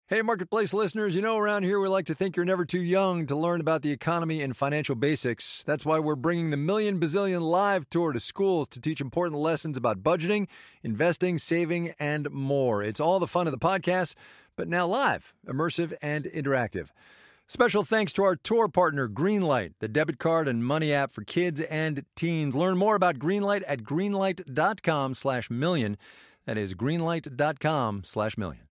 Hey, Marketplace listeners, around here we like to think you're never too young to learn about the economy and financial basics. That's why we're bringing the Million Bazillion Live Tour to schools to teach important lessons about budgeting, investing, saving, and more. It's all the fun of the podcast, but now live, immersive, and interactive. Special thanks to our tour partner, Greenlight, the debit card and money app for kids and teens. Learn more about Greenlight at greenlight.com/million. That is greenlight.com/million.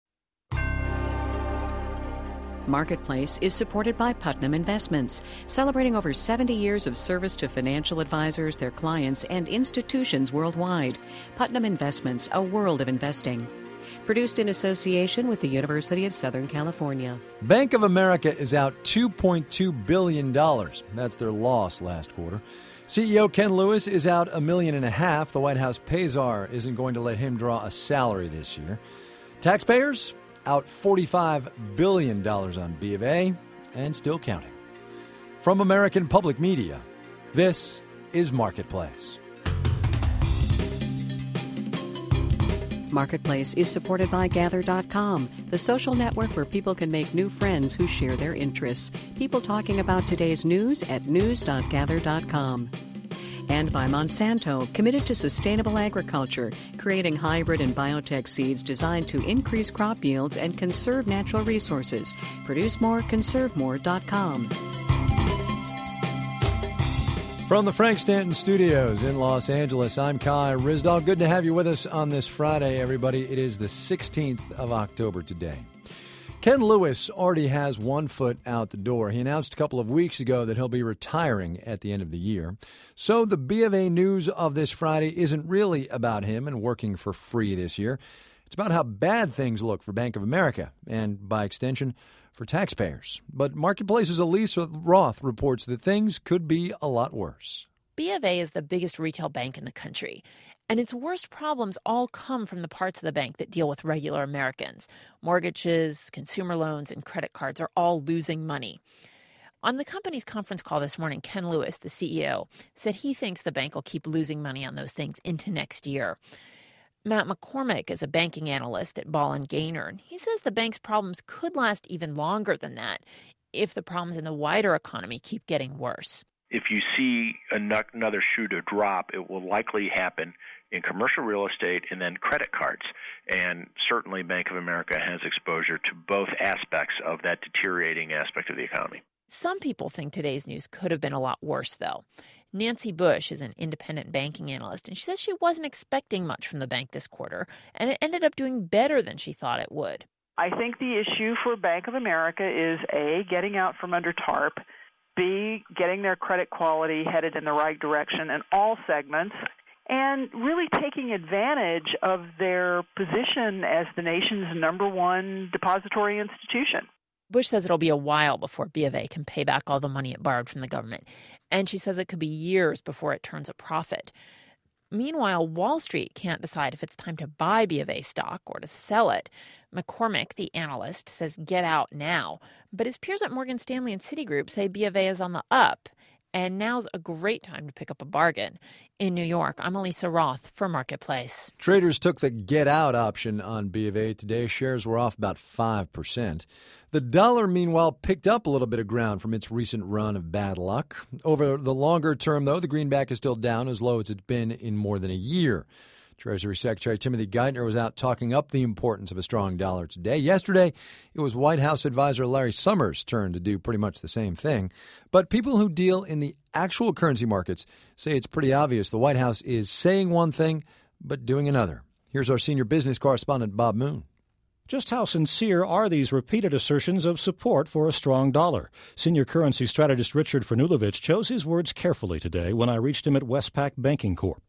Marketplace is supported by Putnam Investments, celebrating over 70 years of service to financial advisors, their clients, and institutions worldwide. Putnam Investments, a world of investing. Produced in association with the University of Southern California. Bank of America is out $2.2 billion. That's their loss last quarter. CEO Ken Lewis is out $1.5 million. The White House Payzar isn't going to let him draw a salary this year. Taxpayers out $45 billion on B of A, and still counting. From American Public Media, this is Marketplace. Marketplace is supported by Gather.com, the social network where people can make new friends who share their interests. People talking about today's news at news.gather.com. And by Monsanto, committed to sustainable agriculture, creating hybrid and biotech seeds designed to increase crop yields and conserve natural resources. Produce more, conservemore.com. From the Frank Stanton Studios in Los Angeles, I'm Kai Ryssdal. Good to have you with us on this Friday, everybody. It is the 16th of October today. Ken Lewis already has one foot out the door. He announced a couple of weeks ago that he'll be retiring at the end of the year. So the B of A news of this Friday isn't really about him and working for free this year. It's about how bad things look for Bank of America and, by extension, for taxpayers. But Marketplace's Elisa Roth reports that things could be a lot worse. B of A is the biggest retail bank in the country, and its worst problems all come from the parts of the bank that deal with regular Americans. Mortgages, consumer loans, and credit cards are all losing money. On the company's conference call this morning, Ken Lewis, the CEO, said he thinks the bank will keep losing money on those things into next year. Matt McCormick is a banking analyst at Ball & Gaynor, and he says the bank's problems could last even longer than that if the problems in the wider economy keep getting worse. If you see another shoe to drop, it will likely happen in commercial real estate and then credit cards. And certainly Bank of America has exposure to both aspects of that deteriorating aspect of the economy. Some people think today's news could have been a lot worse, though. Nancy Bush is an independent banking analyst, and she says she wasn't expecting much from the bank this quarter, and it ended up doing better than she thought it would. I think the issue for Bank of America is, A, getting out from under TARP, B, getting their credit quality headed in the right direction in all segments, and really taking advantage of their position as the nation's number one depository institution. Bush says it'll be a while before B of A can pay back all the money it borrowed from the government, and she says it could be years before it turns a profit. Meanwhile, Wall Street can't decide if it's time to buy B of A stock or to sell it. McCormick, the analyst, says get out now. But his peers at Morgan Stanley and Citigroup say B of A is on the up, and now's a great time to pick up a bargain. In New York, I'm Elisa Roth for Marketplace. Traders took the get out option on B of A today. Shares were off about 5%. The dollar, meanwhile, picked up a little bit of ground from its recent run of bad luck. Over the longer term, though, the greenback is still down as low as it's been in more than a year. Treasury Secretary Timothy Geithner was out talking up the importance of a strong dollar today. Yesterday, it was White House advisor Larry Summers' turn to do pretty much the same thing. But people who deal in the actual currency markets say it's pretty obvious the White House is saying one thing but doing another. Here's our senior business correspondent, Bob Moon. Just how sincere are these repeated assertions of support for a strong dollar? Senior currency strategist Richard Fernulovich chose his words carefully today when I reached him at Westpac Banking Corp.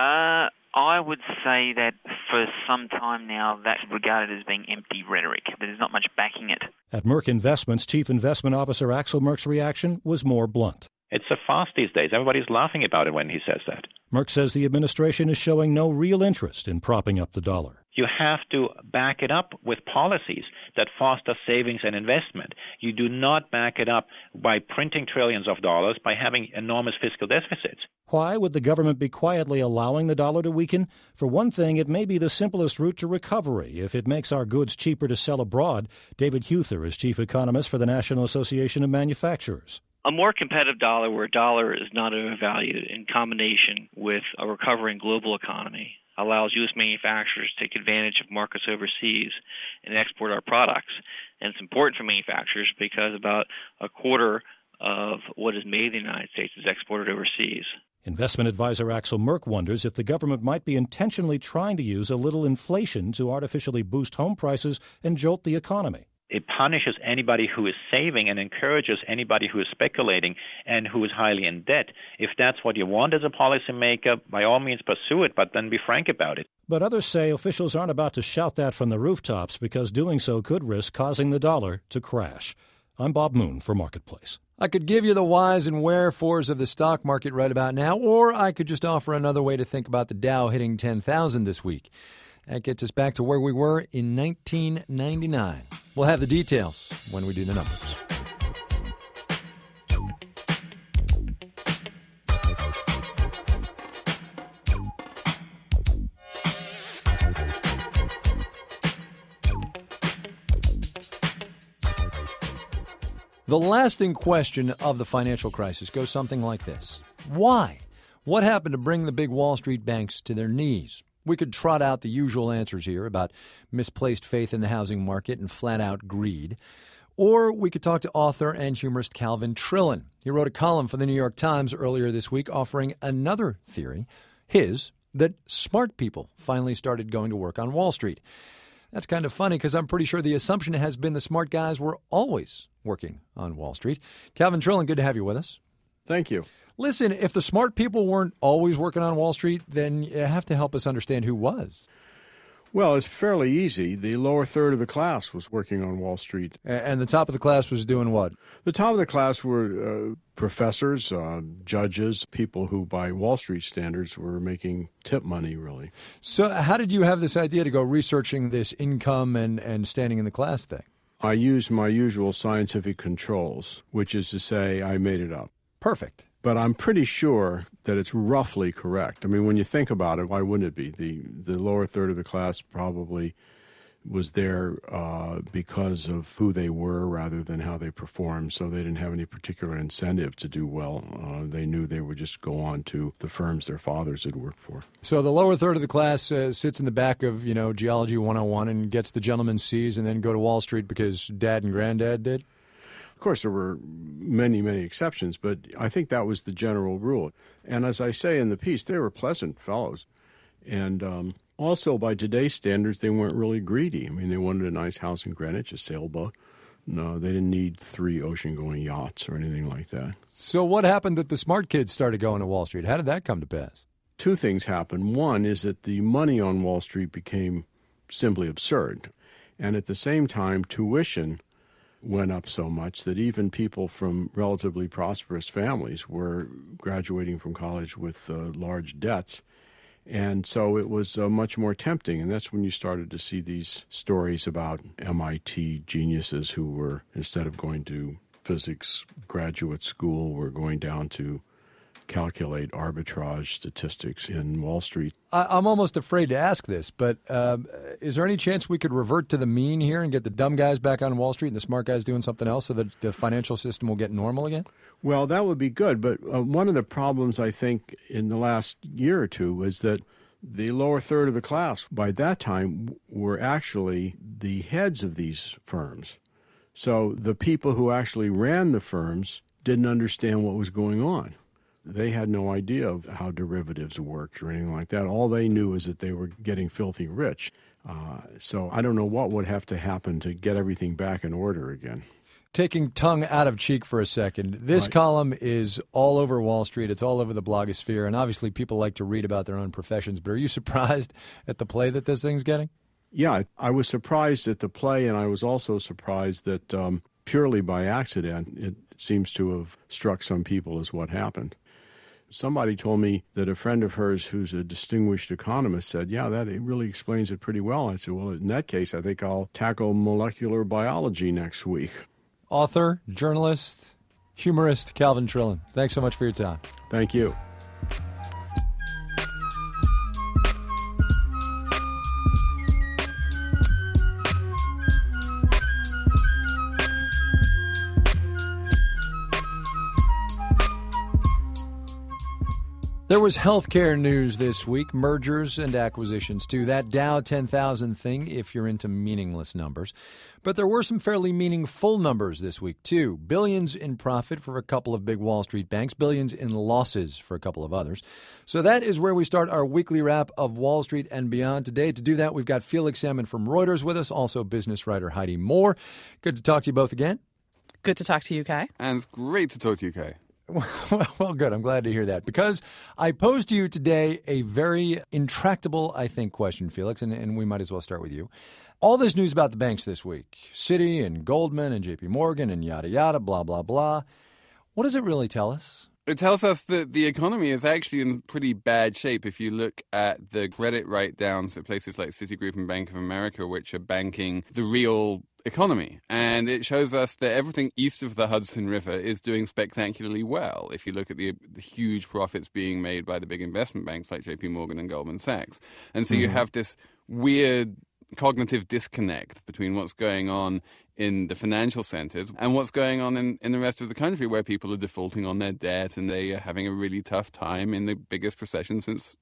I would say that for some time now that's regarded as being empty rhetoric. There's not much backing it. At Merck Investments, Chief Investment Officer Axel Merck's reaction was more blunt. It's a farce these days. Everybody's laughing about it when he says that. Merck says the administration is showing no real interest in propping up the dollar. You have to back it up with policies that foster savings and investment. You do not back it up by printing trillions of dollars, by having enormous fiscal deficits. Why would the government be quietly allowing the dollar to weaken? For one thing, it may be the simplest route to recovery if it makes our goods cheaper to sell abroad. David Huther is chief economist for the National Association of Manufacturers. A more competitive dollar, where a dollar is not overvalued, in combination with a recovering global economy, allows U.S. manufacturers to take advantage of markets overseas and export our products. And it's important for manufacturers because about a quarter of what is made in the United States is exported overseas. Investment advisor Axel Merck wonders if the government might be intentionally trying to use a little inflation to artificially boost home prices and jolt the economy. It punishes anybody who is saving and encourages anybody who is speculating and who is highly in debt. If that's what you want as a policymaker, by all means pursue it, but then be frank about it. But others say officials aren't about to shout that from the rooftops because doing so could risk causing the dollar to crash. I'm Bob Moon for Marketplace. I could give you the whys and wherefores of the stock market right about now, or I could just offer another way to think about the Dow hitting 10,000 this week. That gets us back to where we were in 1999. We'll have the details when we do the numbers. The lasting question of the financial crisis goes something like this. Why? What happened to bring the big Wall Street banks to their knees? We could trot out the usual answers here about misplaced faith in the housing market and flat-out greed. Or we could talk to author and humorist Calvin Trillin. He wrote a column for the New York Times earlier this week offering another theory, his, that smart people finally started going to work on Wall Street. That's kind of funny because I'm pretty sure the assumption has been the smart guys were always working on Wall Street. Calvin Trillin, good to have you with us. Thank you. Listen, if the smart people weren't always working on Wall Street, then you have to help us understand who was. Well, it's fairly easy. The lower third of the class was working on Wall Street. And the top of the class was doing what? The top of the class were professors, judges, people who, by Wall Street standards, were making tip money, really. So how did you have this idea to go researching this income and standing in the class thing? I used my usual scientific controls, which is to say I made it up. Perfect. But I'm pretty sure that it's roughly correct. I mean, when you think about it, why wouldn't it be? The lower third of the class probably was there because of who they were rather than how they performed, so they didn't have any particular incentive to do well. They knew they would just go on to the firms their fathers had worked for. So the lower third of the class sits in the back of, Geology 101 and gets the gentleman's C's and then go to Wall Street because Dad and Granddad did? Of course, there were many, many exceptions, but I think that was the general rule. And as I say in the piece, they were pleasant fellows. And also, by today's standards, they weren't really greedy. I mean, they wanted a nice house in Greenwich, a sailboat. No, they didn't need 3 ocean-going yachts or anything like that. So what happened that the smart kids started going to Wall Street? How did that come to pass? 2 things happened. One is that the money on Wall Street became simply absurd. And at the same time, tuition went up so much that even people from relatively prosperous families were graduating from college with large debts. And so it was much more tempting. And that's when you started to see these stories about MIT geniuses who were, instead of going to physics graduate school, were going down to calculate arbitrage statistics in Wall Street. I'm almost afraid to ask this, but is there any chance we could revert to the mean here and get the dumb guys back on Wall Street and the smart guys doing something else so that the financial system will get normal again? Well, that would be good. But one of the problems, I think, in the last year or two is that the lower third of the class by that time were actually the heads of these firms. So the people who actually ran the firms didn't understand what was going on. They had no idea of how derivatives worked or anything like that. All they knew is that they were getting filthy rich. So I don't know what would have to happen to get everything back in order again. Taking tongue out of cheek for a second, this column is all over Wall Street. It's all over the blogosphere. And obviously people like to read about their own professions. But are you surprised at the play that this thing's getting? Yeah, I was surprised at the play, and I was also surprised that purely by accident, it seems to have struck some people as what happened. Somebody told me that a friend of hers who's a distinguished economist said, yeah, that it really explains it pretty well. I said, well, in that case, I think I'll tackle molecular biology next week. Author, journalist, humorist Calvin Trillin, thanks so much for your time. Thank you. There was healthcare news this week, mergers and acquisitions too. That Dow 10,000 thing, if you're into meaningless numbers. But there were some fairly meaningful numbers this week too. Billions in profit for a couple of big Wall Street banks, billions in losses for a couple of others. So that is where we start our weekly wrap of Wall Street and beyond. Today, to do that, we've got Felix Salmon from Reuters with us, also business writer Heidi Moore. Good to talk to you both again. Good to talk to you, Kai. And it's great to talk to you, Kai. Well, good. I'm glad to hear that, because I posed to you today a very intractable, I think, question, Felix, and we might as well start with you. All this news about the banks this week, Citi and Goldman and JP Morgan and yada, yada, blah, blah, blah. What does it really tell us? It tells us that the economy is actually in pretty bad shape if you look at the credit write-downs at places like Citigroup and Bank of America, which are banking the real economy. And it shows us that everything east of the Hudson River is doing spectacularly well. If you look at the huge profits being made by the big investment banks like JP Morgan and Goldman Sachs. And so you have this weird cognitive disconnect between what's going on in the financial centers and what's going on in the rest of the country, where people are defaulting on their debt and they are having a really tough time in the biggest recession since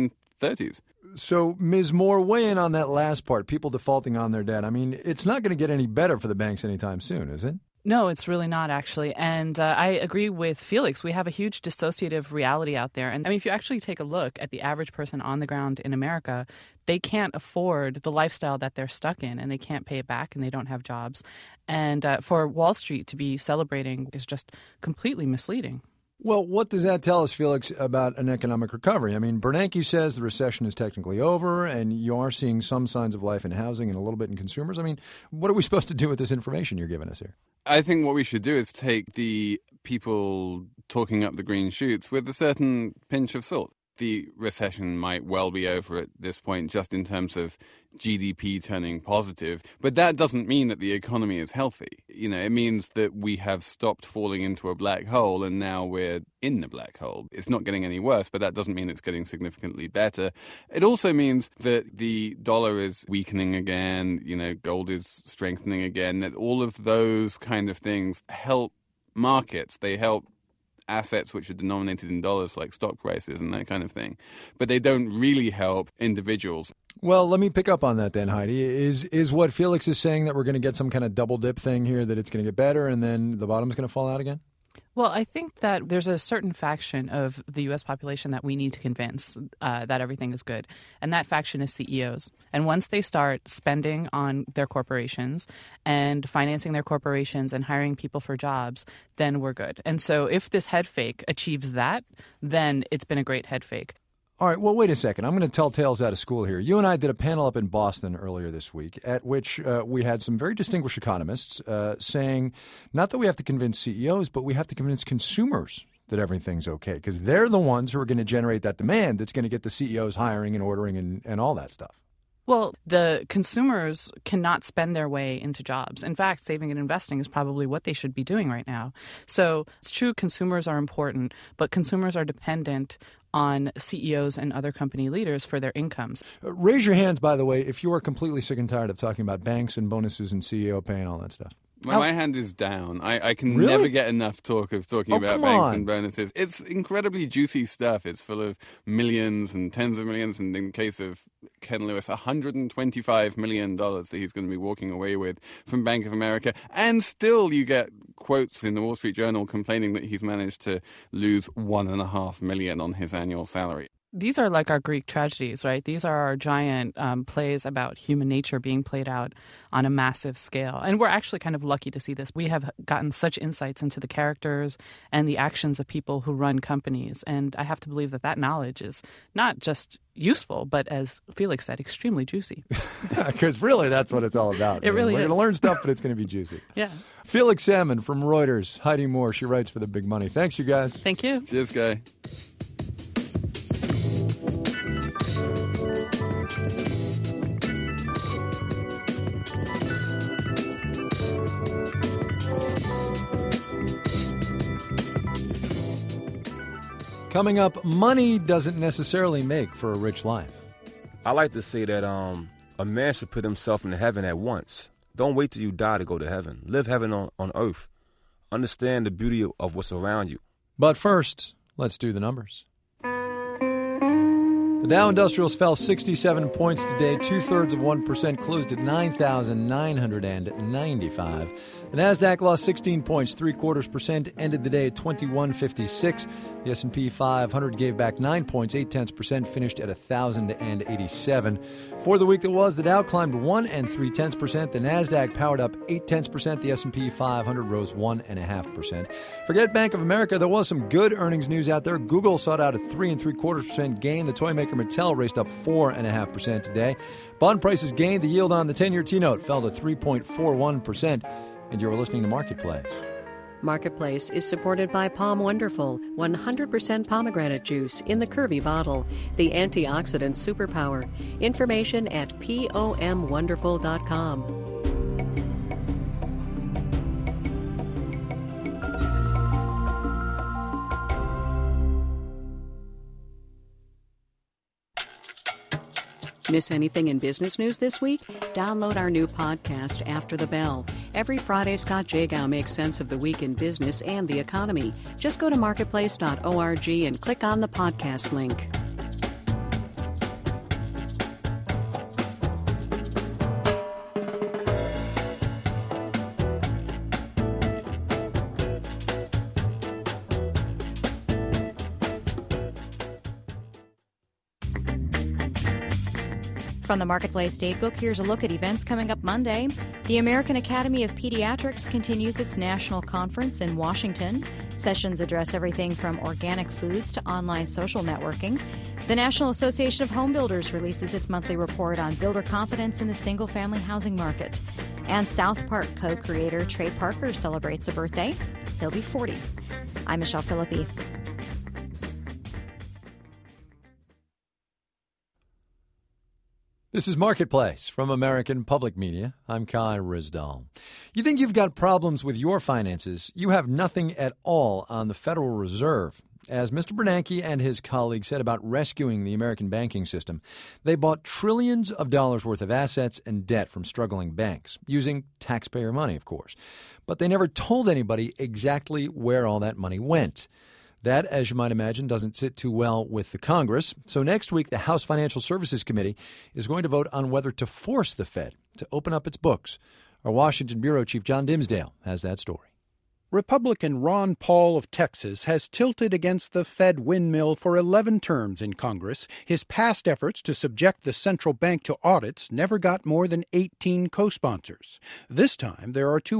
1930s. So, Ms. Moore, weigh in on that last part, people defaulting on their debt. I mean, it's not going to get any better for the banks anytime soon, is it? No, it's really not, actually. And I agree with Felix. We have a huge dissociative reality out there. And I mean, if you actually take a look at the average person on the ground in America, they can't afford the lifestyle that they're stuck in, and they can't pay it back, and they don't have jobs. And for Wall Street to be celebrating is just completely misleading. Well, what does that tell us, Felix, about an economic recovery? I mean, Bernanke says the recession is technically over, and you are seeing some signs of life in housing and a little bit in consumers. I mean, what are we supposed to do with this information you're giving us here? I think what we should do is take the people talking up the green shoots with a certain pinch of salt. The recession might well be over at this point, just in terms of GDP turning positive. But that doesn't mean that the economy is healthy. You know, it means that we have stopped falling into a black hole and now we're in the black hole. It's not getting any worse, but that doesn't mean it's getting significantly better. It also means that the dollar is weakening again, you know, gold is strengthening again, that all of those kind of things help markets. They help assets which are denominated in dollars, like stock prices and that kind of thing. But they don't really help individuals. Well, let me pick up on that then, Heidi. Is what Felix is saying that we're going to get some kind of double dip thing here, that it's going to get better and then the bottom's going to fall out again? Well, I think that there's a certain faction of the U.S. population that we need to convince that everything is good. And that faction is CEOs. And once they start spending on their corporations and financing their corporations and hiring people for jobs, then we're good. And so if this head fake achieves that, then it's been a great head fake. All right, well, wait a second. I'm going to tell tales out of school here. You and I did a panel up in Boston earlier this week at which we had some very distinguished economists saying not that we have to convince CEOs, but we have to convince consumers that everything's okay, because they're the ones who are going to generate that demand that's going to get the CEOs hiring and ordering and all that stuff. Well, the consumers cannot spend their way into jobs. In fact, saving and investing is probably what they should be doing right now. So it's true, consumers are important, but consumers are dependent on CEOs and other company leaders for their incomes. Raise your hands, by the way, if you are completely sick and tired of talking about banks and bonuses and CEO pay and all that stuff. My hand is down. I can Really? never get enough talking about come banks on. and bonuses. It's incredibly juicy stuff. It's full of millions and tens of millions, and in the case of Ken Lewis, $125 million that he's going to be walking away with from Bank of America. And still you get quotes in the Wall Street Journal complaining that he's managed to lose $1.5 million on his annual salary. These are like our Greek tragedies, right? These are our giant plays about human nature being played out on a massive scale. And we're actually kind of lucky to see this. We have gotten such insights into the characters and the actions of people who run companies. And I have to believe that that knowledge is not just useful, but as Felix said, extremely juicy. Because really, that's what it's all about. It really We're is. going to learn stuff, but it's going to be juicy. Yeah. Felix Salmon from Reuters, Heidi Moore, she writes for the Big Money. Thanks, you guys. Thank you. Cheers, Guy. Coming up, money doesn't necessarily make for a rich life. I like to say that a man should put himself in heaven at once. Don't wait till you die to go to heaven. Live heaven on earth. Understand the beauty of what's around you. But first, let's do the numbers. The Dow Industrials fell 67 points today, 2/3%, closed at 9,995. The Nasdaq lost 16 points, 0.75%, ended the day at 2156. The S&P 500 gave back 9 points, 0.8%, finished at 1,087. For the week that was, the Dow climbed 1.3%, the Nasdaq powered up 0.8%, the S&P 500 rose 1.5%. Forget Bank of America, there was some good earnings news out there. Google sought out a 3.75% gain. The toy maker Mattel raced up 4.5% today. Bond prices gained. The yield on the 10-year T-note fell to 3.41%. And you're listening to Marketplace. Marketplace is supported by Palm Wonderful, 100% pomegranate juice in the curvy bottle, the antioxidant superpower. Information at pomwonderful.com. Miss anything in business news this week? Download our new podcast, After the Bell. Every Friday, Scott Jagow makes sense of the week in business and the economy. Just go to marketplace.org and click on the podcast link. From the Marketplace Datebook, here's a look at events coming up Monday. The American Academy of Pediatrics continues its national conference in Washington. Sessions address everything from organic foods to online social networking. The National Association of Home Builders releases its monthly report on builder confidence in the single-family housing market. And South Park co-creator Trey Parker celebrates a birthday. He'll be 40. I'm Michelle Philippi. This is Marketplace from American Public Media. I'm Kai Ryssdal. You think you've got problems with your finances? You have nothing at all on the Federal Reserve. As Mr. Bernanke and his colleagues said about rescuing the American banking system, they bought trillions of dollars worth of assets and debt from struggling banks, using taxpayer money, of course. But they never told anybody exactly where all that money went. That, as you might imagine, doesn't sit too well with the Congress. So next week, the House Financial Services Committee is going to vote on whether to force the Fed to open up its books. Our Washington Bureau Chief John Dimsdale has that story. Republican Ron Paul of Texas has tilted against the Fed windmill for 11 terms in Congress. His past efforts to subject the central bank to audits never got more than 18 co-sponsors. This time, there are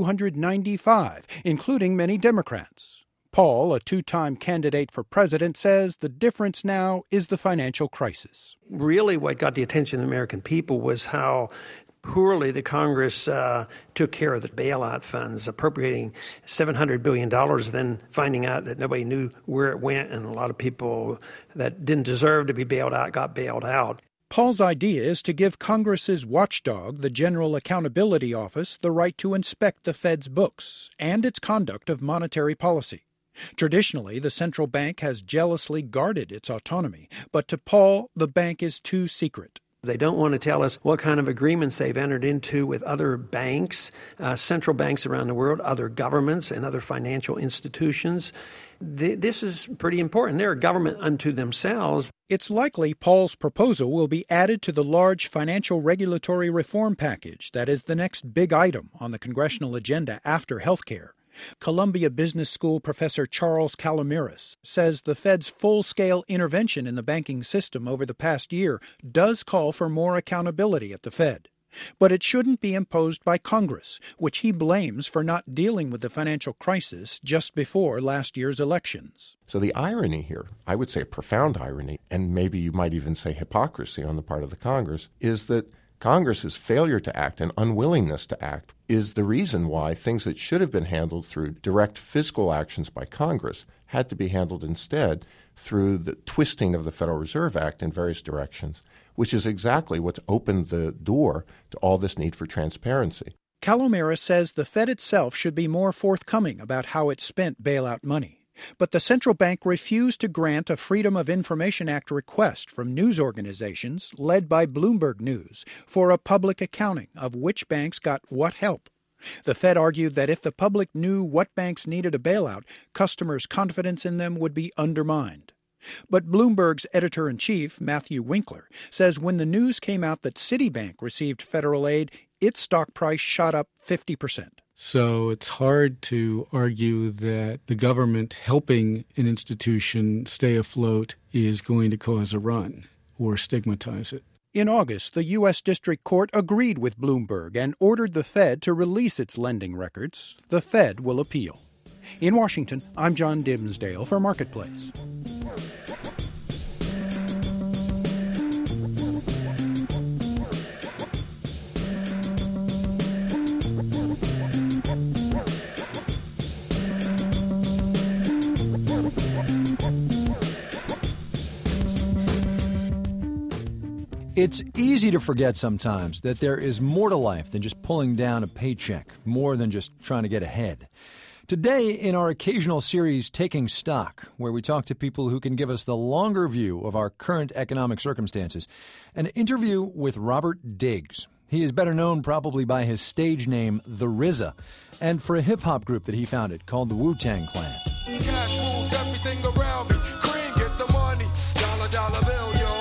295, including many Democrats. Paul, a two-time candidate for president, says the difference now is the financial crisis. Really what got the attention of the American people was how poorly the Congress took care of the bailout funds, appropriating $700 billion, then finding out that nobody knew where it went, and a lot of people that didn't deserve to be bailed out got bailed out. Paul's idea is to give Congress's watchdog, the General Accountability Office, the right to inspect the Fed's books and its conduct of monetary policy. Traditionally, the central bank has jealously guarded its autonomy, but to Paul, the bank is too secret. They don't want to tell us what kind of agreements they've entered into with other banks, central banks around the world, other governments, and other financial institutions. This is pretty important. They're a government unto themselves. It's likely Paul's proposal will be added to the large financial regulatory reform package that is the next big item on the congressional agenda after health care. Columbia Business School professor Charles Calomiris says the Fed's full-scale intervention in the banking system over the past year does call for more accountability at the Fed. But it shouldn't be imposed by Congress, which he blames for not dealing with the financial crisis just before last year's elections. So the irony here, I would say profound irony, and maybe you might even say hypocrisy on the part of the Congress, is that Congress's failure to act and unwillingness to act is the reason why things that should have been handled through direct fiscal actions by Congress had to be handled instead through the twisting of the Federal Reserve Act in various directions, which is exactly what's opened the door to all this need for transparency. Calomiris says the Fed itself should be more forthcoming about how it spent bailout money. But the central bank refused to grant a Freedom of Information Act request from news organizations, led by Bloomberg News, for a public accounting of which banks got what help. The Fed argued that if the public knew what banks needed a bailout, customers' confidence in them would be undermined. But Bloomberg's editor-in-chief, Matthew Winkler, says when the news came out that Citibank received federal aid, its stock price shot up 50%. So it's hard to argue that the government helping an institution stay afloat is going to cause a run or stigmatize it. In August, the U.S. District Court agreed with Bloomberg and ordered the Fed to release its lending records. The Fed will appeal. In Washington, I'm John Dimsdale for Marketplace. It's easy to forget sometimes that there is more to life than just pulling down a paycheck, more than just trying to get ahead. Today, in our occasional series, Taking Stock, where we talk to people who can give us the longer view of our current economic circumstances, an interview with Robert Diggs. He is better known probably by his stage name, The RZA, and for a hip-hop group that he founded called the Wu-Tang Clan. Cash rules everything around me. Cream, get the money. Dollar bill, y'all.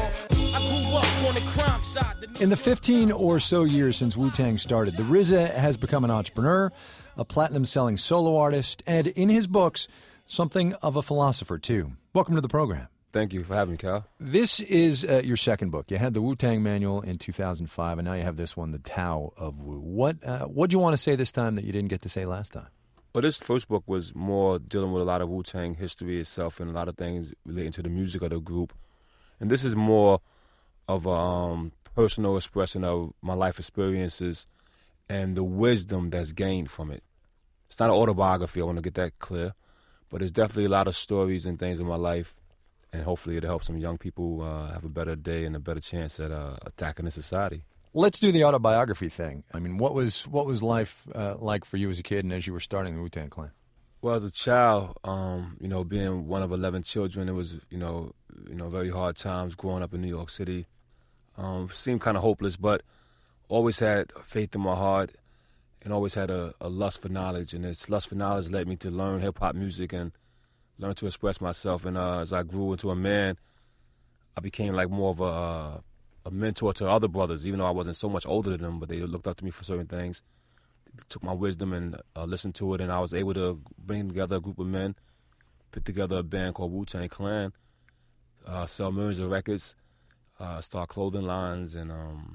On the crime side. In the 15 or so years since Wu-Tang started, the RZA has become an entrepreneur, a platinum-selling solo artist, and in his books, something of a philosopher, too. Welcome to the program. Thank you for having me, Cal. This is your second book. You had the Wu-Tang Manual in 2005, and now you have this one, The Tao of Wu. What do you want to say this time that you didn't get to say last time? Well, this first book was more dealing with a lot of Wu-Tang history itself and a lot of things relating to the music of the group. And this is more of a personal expression of my life experiences and the wisdom that's gained from it. It's not an autobiography, I want to get that clear, but it's definitely a lot of stories and things in my life, and hopefully it'll help some young people have a better day and a better chance at attacking the society. Let's do the autobiography thing. I mean, what was life like for you as a kid and as you were starting the Wu-Tang Clan? Well, as a child, being one of 11 children, it was, very hard times growing up in New York City. Seemed kind of hopeless, but always had faith in my heart and always had a lust for knowledge. And this lust for knowledge led me to learn hip-hop music and learn to express myself. And as I grew into a man, I became like more of a mentor to other brothers, even though I wasn't so much older than them, but they looked up to me for certain things. They took my wisdom and listened to it, and I was able to bring together a group of men, put together a band called Wu-Tang Clan, sell millions of records, start clothing lines and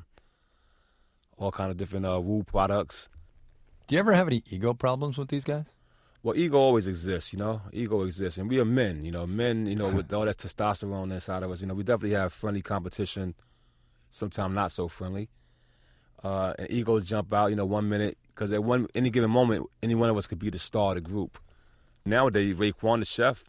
all kind of different Wu products. Do you ever have any ego problems with these guys? Well, ego always exists, Ego exists, and we are men, Men, with all that testosterone inside of us, we definitely have friendly competition, sometimes not so friendly. And egos jump out, 1 minute, because at any given moment, any one of us could be the star of the group. Nowadays, Raekwon the Chef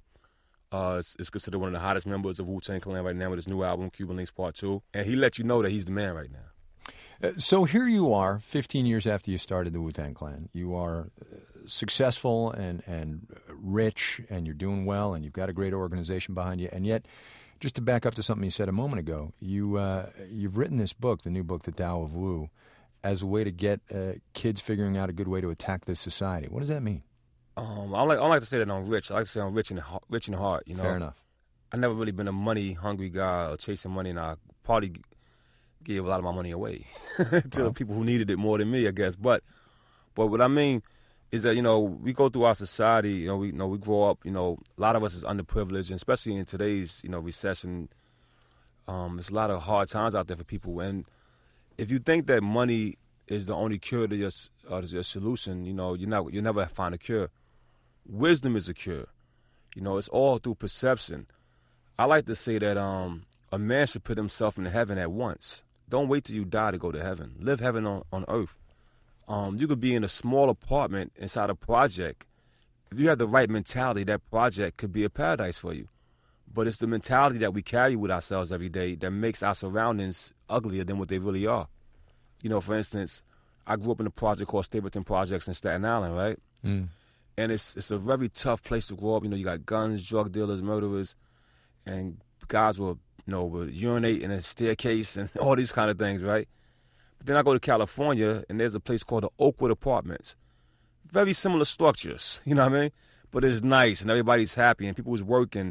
is considered one of the hottest members of Wu-Tang Clan right now with his new album, Cuban Links Part 2. And he lets you know that he's the man right now. So here you are, 15 years after you started the Wu-Tang Clan. You are successful and rich, and you're doing well, and you've got a great organization behind you. And yet, just to back up to something you said a moment ago, you've written this book, the new book, The Tao of Wu, as a way to get kids figuring out a good way to attack this society. What does that mean? I don't like to say that I'm rich. I like to say I'm rich in heart. Fair enough. I've never really been a money-hungry guy or chasing money, and I probably gave a lot of my money away to the people who needed it more than me, I guess. But what I mean is that, we go through our society, we grow up, a lot of us is underprivileged, and especially in today's, recession, there's a lot of hard times out there for people. And if you think that money is the only cure to your solution, you'll never find a cure. Wisdom is a cure. It's all through perception. I like to say that a man should put himself in heaven at once. Don't wait till you die to go to heaven. Live heaven on earth. You could be in a small apartment inside a project. If you have the right mentality, that project could be a paradise for you. But it's the mentality that we carry with ourselves every day that makes our surroundings uglier than what they really are. For instance, I grew up in a project called Stapleton Projects in Staten Island, right? Mm. And it's a very tough place to grow up. You got guns, drug dealers, murderers, and guys would urinate in a staircase and all these kind of things, right? But then I go to California, and there's a place called the Oakwood Apartments. Very similar structures, you know what I mean? But it's nice, and everybody's happy, and people was working,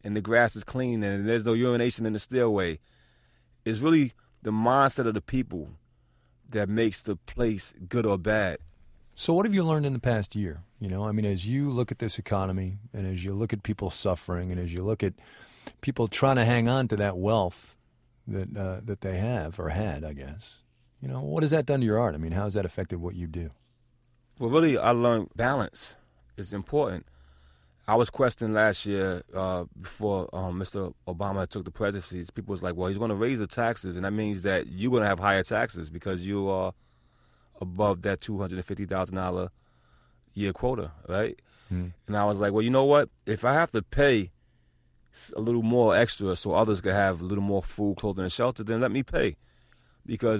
and the grass is clean and there's no urination in the stairway. It's really the mindset of the people that makes the place good or bad. So what have you learned in the past year? You know, I mean, as you look at this economy and as you look at people suffering and as you look at people trying to hang on to that wealth that they have or had, I guess, you know, what has that done to your art? I mean, how has that affected what you do? Well, really, I learned balance is important. I was questioned last year before Mr. Obama took the presidency. People was like, well, he's going to raise the taxes, and that means that you're going to have higher taxes because you are above that $250,000 year quota, right? And I was like, well, you know what? If I have to pay a little more extra so others can have a little more food, clothing, and shelter, then let me pay. Because,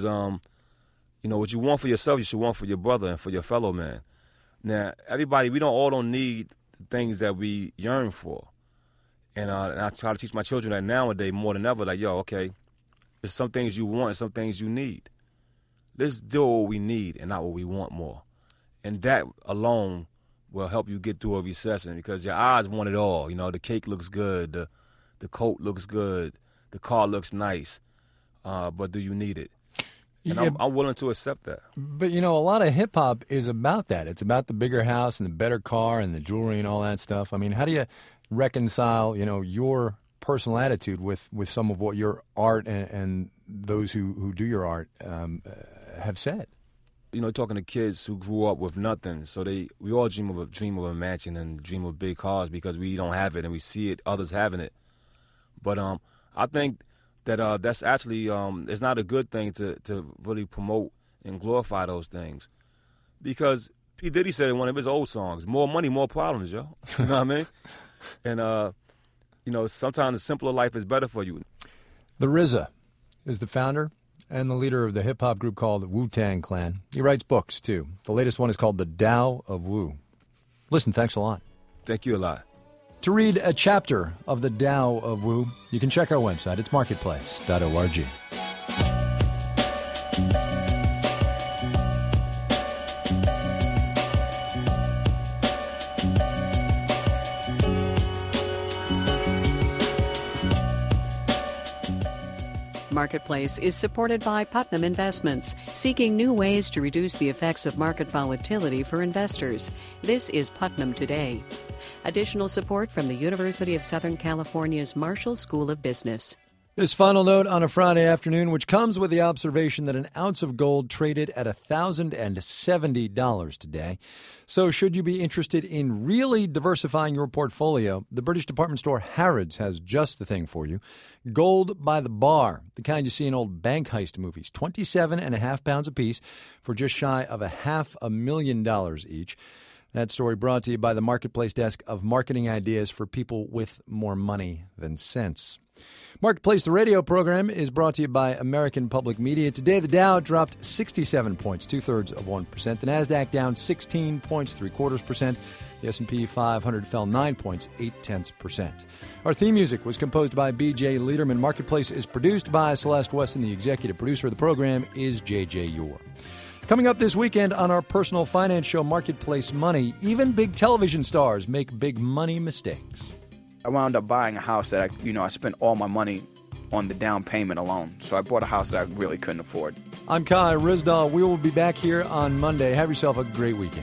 you know, what you want for yourself, you should want for your brother and for your fellow man. Now, everybody, we all don't need things that we yearn for. And I try to teach my children that nowadays more than ever, like, yo, okay, there's some things you want and some things you need. Let's do what we need and not what we want more. And that alone will help you get through a recession because your eyes want it all. You know, the cake looks good, the coat looks good, the car looks nice, but do you need it? And I'm willing to accept that. But, you know, a lot of hip-hop is about that. It's about the bigger house and the better car and the jewelry and all that stuff. I mean, how do you reconcile, you know, your personal attitude with some of what your art and those who do your art have said? You know, talking to kids who grew up with nothing, so we all dream of a mansion and dream of big cars because we don't have it and we see it, others having it. But I think that that's actually it's not a good thing to really promote and glorify those things, because P. Diddy said in one of his old songs, "More money, more problems, yo." You know what I mean? And you know, sometimes a simpler life is better for you. The RZA is the founder and the leader of the hip-hop group called Wu-Tang Clan. He writes books, too. The latest one is called The Tao of Wu. Listen, thanks a lot. Thank you a lot. To read a chapter of The Tao of Wu, you can check our website. It's marketplace.org. Marketplace is supported by Putnam Investments, seeking new ways to reduce the effects of market volatility for investors. This is Putnam Today. Additional support from the University of Southern California's Marshall School of Business. This final note on a Friday afternoon, which comes with the observation that an ounce of gold traded at $1,070 today. So should you be interested in really diversifying your portfolio, the British department store Harrods has just the thing for you. Gold by the bar, the kind you see in old bank heist movies, 27.5 pounds apiece for just shy of $500,000 each. That story brought to you by the Marketplace Desk of Marketing Ideas for people with more money than sense. Marketplace, the radio program, is brought to you by American Public Media. Today, the Dow dropped 67 points, 0.2%. The NASDAQ down 16 points, 0.75%. The S&P 500 fell 9 points, 0.8%. Our theme music was composed by B.J. Liederman. Marketplace is produced by Celeste Weston. The executive producer of the program is J.J. Yor. Coming up this weekend on our personal finance show, Marketplace Money, even big television stars make big money mistakes. I wound up buying a house that I spent all my money on the down payment alone. So I bought a house that I really couldn't afford. I'm Kai Ryssdal. We will be back here on Monday. Have yourself a great weekend.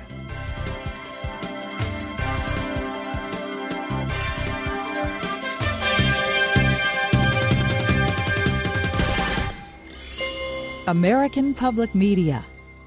American Public Media.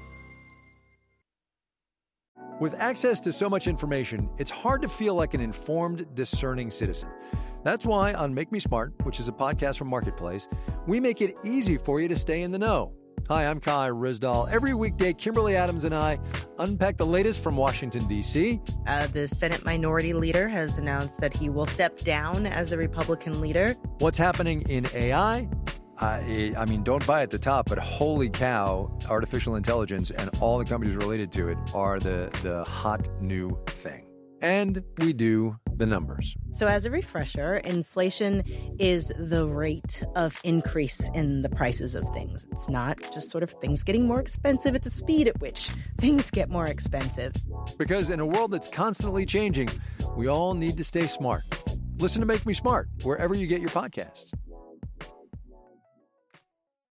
With access to so much information, it's hard to feel like an informed, discerning citizen. That's why on Make Me Smart, which is a podcast from Marketplace, we make it easy for you to stay in the know. Hi, I'm Kai Ryssdal. Every weekday, Kimberly Adams and I unpack the latest from Washington, D.C. The Senate Minority Leader has announced that he will step down as the Republican leader. What's happening in AI? I mean, don't buy at the top, but holy cow, artificial intelligence and all the companies related to it are the hot new thing. And we do the numbers. So as a refresher, inflation is the rate of increase in the prices of things. It's not just sort of things getting more expensive. It's a speed at which things get more expensive. Because in a world that's constantly changing, we all need to stay smart. Listen to Make Me Smart wherever you get your podcasts.